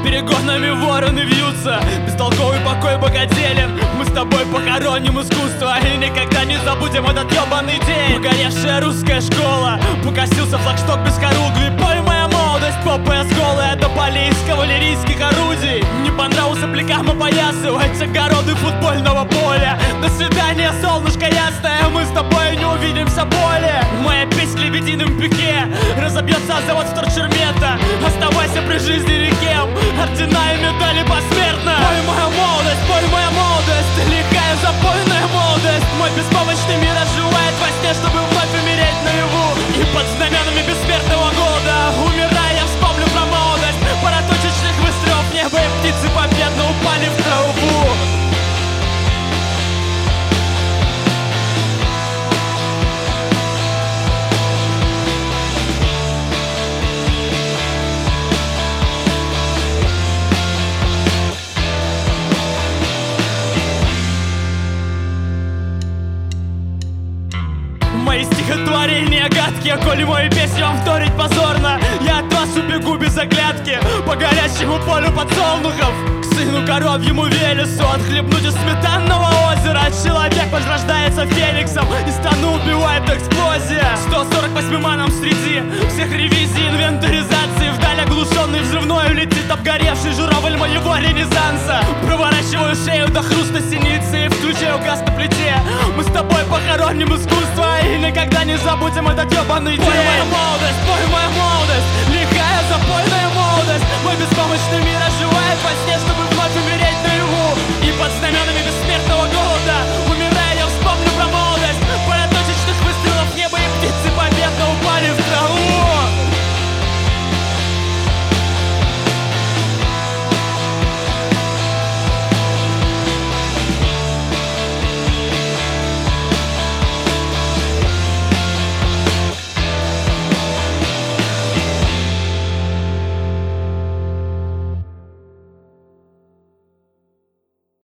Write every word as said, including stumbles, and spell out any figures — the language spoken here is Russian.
Перед нами вороны вьются, бестолковый покой богателен. Мы с тобой похороним искусство и никогда не забудем этот ебаный день. Погоревшая русская школа, покосился флагшток без хоругви. Пой моя молодость, попа с голая до полей с кавалерийских орудий. Не понравился плекам опоясывать огороды футбольного поля. До свидания, солнышко ясное, мы с тобой не увидимся более. Моя песня в лебедином пике разобьется о завод вторчермета. Оставайся при жизни никем, ордена и медали посмертно. Пой моя молодость, пой моя молодость, лихая запойная молодость. Мой беспомощный мир оживает во сне, чтобы вновь умереть наяву. И под знаменами бессмертного голода, умирая, я вспомню про молодость. Пара точечных выстрелов неба и птицы победно упали в траву. Мои стихотворения гадкие, коли мои песни вам вторить позорно, я от вас убегу без оглядки по горячему полю подсолнухов. К сыну коровьему Велесу отхлебнуть из сметанного озера. Человек возрождается фениксом, и страну убивает эксплозия. сто сорок восемь манам среди всех ревизий, инвентаризации. Вдаль оглушенный взрывной летит обгоревший журавль моего ренессанса. Проворачиваю шею до хруста синицы и включаю газ на плите. Мы с тобой похороним искусство и никогда не забудем этот ебаный день. Пой моя молодость, пой моя молодость, лихая запойная молодость. Мой беспомощный мир оживает во сне, чтобы